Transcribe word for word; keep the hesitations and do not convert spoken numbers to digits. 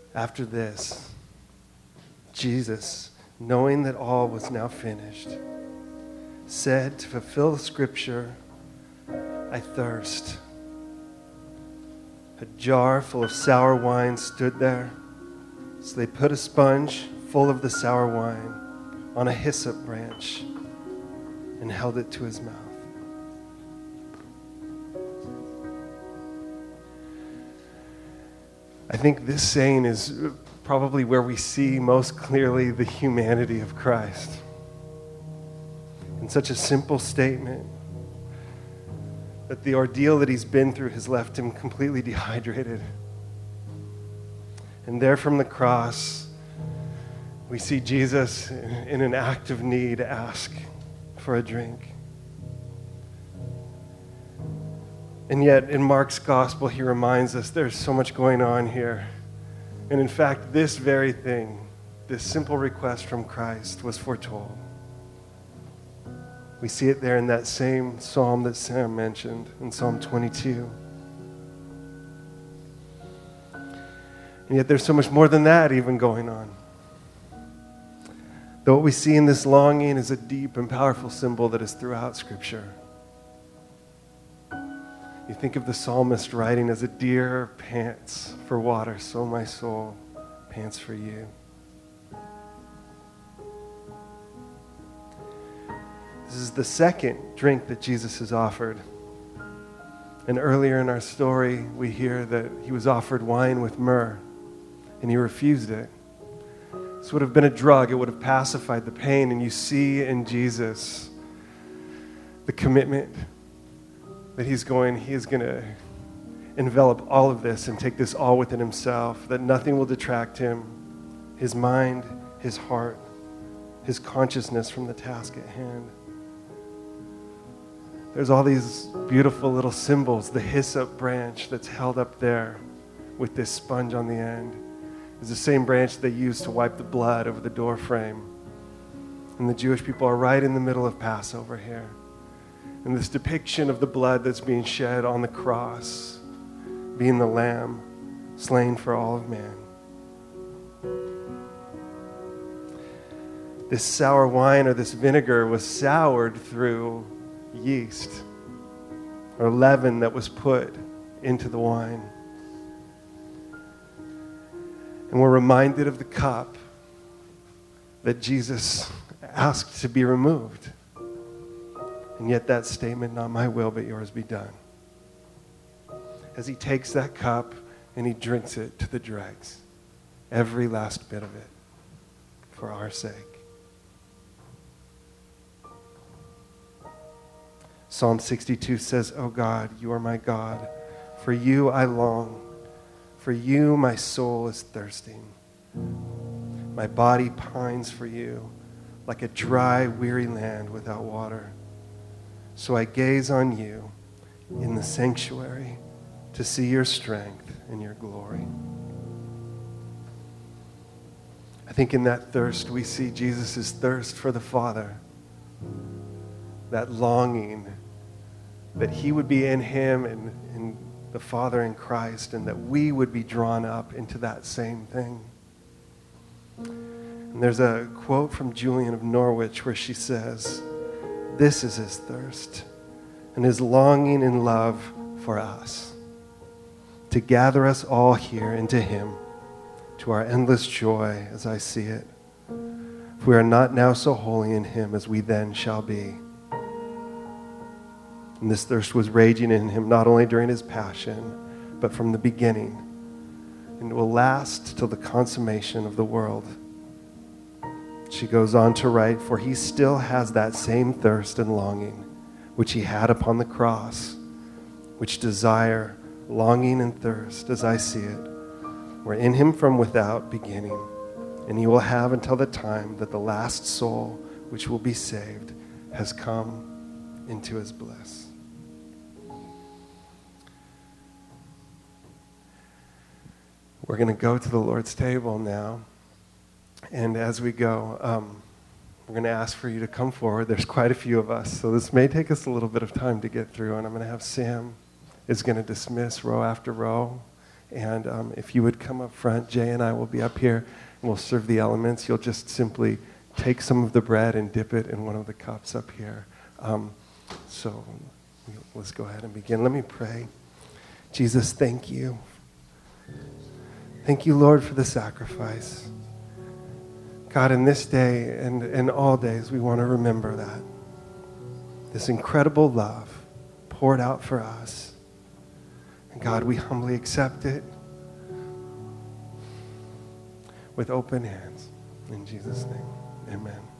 After this, Jesus, knowing that all was now finished, said to fulfill the scripture, I thirst. A jar full of sour wine stood there. So they put a sponge full of the sour wine on a hyssop branch and held it to his mouth. I think this saying is probably where we see most clearly the humanity of Christ. In such a simple statement, that the ordeal that he's been through has left him completely dehydrated. And there from the cross, we see Jesus in an act of need ask for a drink. And yet in Mark's gospel, he reminds us there's so much going on here. And in fact, this very thing, this simple request from Christ was foretold. We see it there in that same psalm that Sam mentioned, in Psalm twenty-two. And yet there's so much more than that even going on. Though what we see in this longing is a deep and powerful symbol that is throughout Scripture. You think of the psalmist writing, as a deer pants for water, so my soul pants for you. This is the second drink that Jesus has offered. And earlier in our story, we hear that he was offered wine with myrrh, and he refused it. This would have been a drug. It would have pacified the pain. And you see in Jesus the commitment that he's going, he is going to envelop all of this and take this all within himself, that nothing will detract him, his mind, his heart, his consciousness from the task at hand. There's all these beautiful little symbols. The hyssop branch that's held up there with this sponge on the end is the same branch they used to wipe the blood over the door frame. And the Jewish people are right in the middle of Passover here. And this depiction of the blood that's being shed on the cross, being the lamb slain for all of man. This sour wine or this vinegar was soured through yeast or leaven that was put into the wine. And we're reminded of the cup that Jesus asked to be removed. And yet that statement, not my will, but yours be done. As he takes that cup and he drinks it to the dregs, every last bit of it, for our sake. Psalm sixty-two says, "O God, you are my God. For you I long. For you my soul is thirsting. My body pines for you, like a dry, weary land without water. So I gaze on you in the sanctuary to see your strength and your glory." I think in that thirst we see Jesus' thirst for the Father, that longing that he would be in him and in the Father in Christ, and that we would be drawn up into that same thing. And there's a quote from Julian of Norwich where she says, "This is his thirst and his longing and love for us, to gather us all here into him, to our endless joy as I see it. For we are not now so holy in him as we then shall be." And this thirst was raging in him not only during his passion, but from the beginning, and it will last till the consummation of the world. She goes on to write, "For he still has that same thirst and longing which he had upon the cross, which desire, longing, and thirst, as I see it, were in him from without beginning, and he will have until the time that the last soul which will be saved has come into his bliss." We're going to go to the Lord's table now. And as we go, um, we're going to ask for you to come forward. There's quite a few of us, so this may take us a little bit of time to get through. And I'm going to have Sam is going to dismiss row after row. And um, if you would come up front, Jay and I will be up here, and we'll serve the elements. You'll just simply take some of the bread and dip it in one of the cups up here. Um, so let's go ahead and begin. Let me pray. Jesus, thank you. Thank you, Lord, for the sacrifice. God, in this day and, and all days, we want to remember that. This incredible love poured out for us. And God, we humbly accept it with open hands. In Jesus' name, amen.